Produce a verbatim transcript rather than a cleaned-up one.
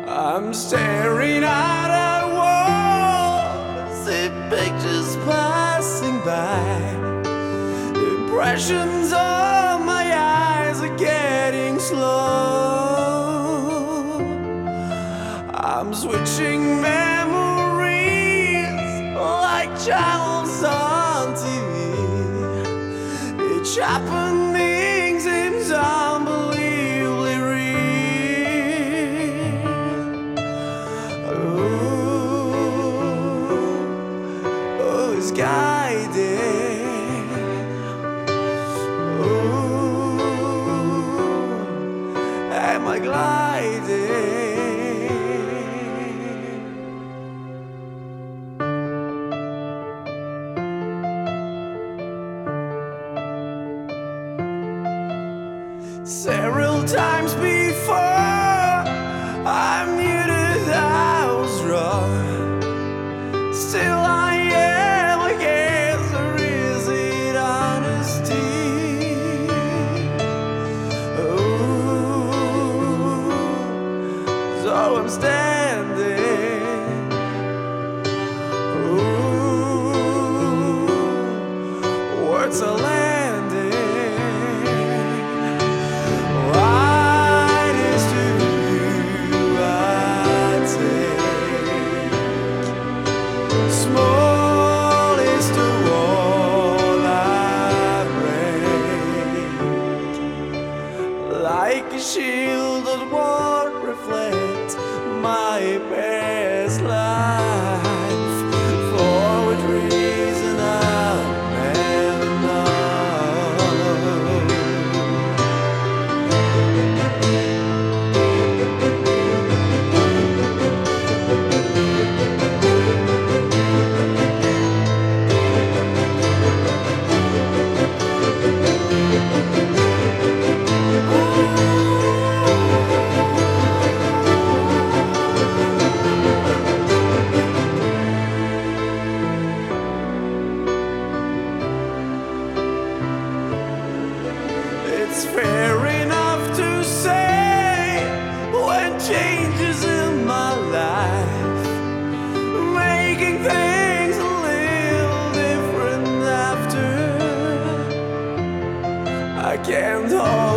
I'm staring at a wall, see pictures passing by. Impressions of my eyes are getting slow. I'm switching memories like channels on T V. Each happening seems unbelievably real. Oh, oh, it's guided. Oh, am I gliding? Several times before I knew that I was wrong. Still I am, I guess, or is it honesty? Oh, so I'm standing. Oh, words are landing. Like a shield that won't reflect my past life. For what reason I'll never It's fair enough to say when changes in my life, making things a little different after. I can't hold